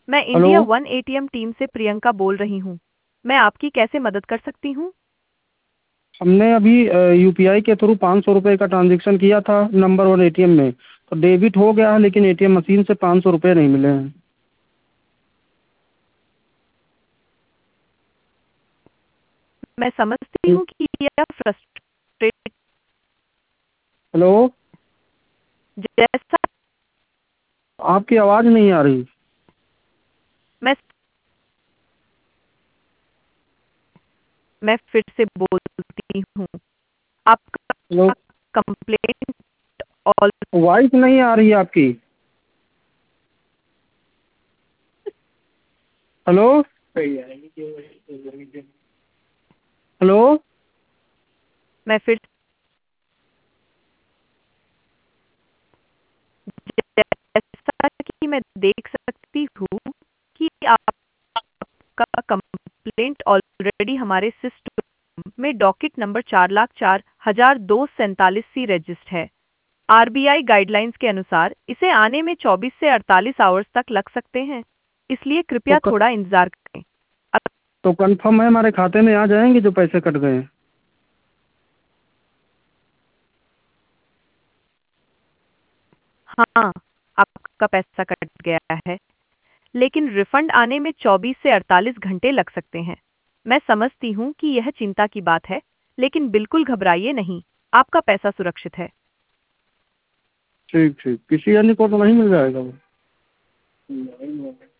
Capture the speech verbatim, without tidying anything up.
मैं hello. India one ATM team से प्रियंका बोल रही हूँ। मैं आपकी कैसे मदद कर सकती हूँ? हमने अभी यूपीआई के थ्रू पाँच सौ रुपये का ट्रांजेक्शन किया था नंबर वन एटीएम में, तो डेबिट हो गया है लेकिन एटीएम मशीन से पाँच सौ रुपये नहीं मिले हैं। मैं समझती हूँ कि यह फ्रस्ट्रेट हेलो। जैसा। आपकी आवाज़ नहीं आ रही। मैं मैं फिर से बोलती हूँ। हेलो। आपका कंप्लेंट ऑल वॉइस नहीं आ रही है आपकी। हेलो। हेलो। मैं फिर जैसा कि मैं देख सकती हूँ कि आपका कंप्लेंट ऑलरेडी हमारे सिस्टम में डॉकेट नंबर चार लाख चार हजार दो सैंतालीस सी रजिस्टर्ड है। आरबीआई गाइडलाइंस के अनुसार इसे आने में चौबीस से अड़तालीस आवर्स तक लग सकते हैं, इसलिए तो कृपया क, थोड़ा इंतजार करें। अब तो कंफर्म है हमारे खाते में आ जाएंगे जो पैसे कट गए हैं? हाँ, आपका पैसा कट गया है, लेकिन रिफंड आने में चौबीस से अड़तालीस घंटे लग सकते हैं। मैं समझती हूँ कि यह चिंता की बात है, लेकिन बिल्कुल घबराइए नहीं, आपका पैसा सुरक्षित है। ठीक ठीक, किसी अन्य को तो नहीं मिल जाएगा वो?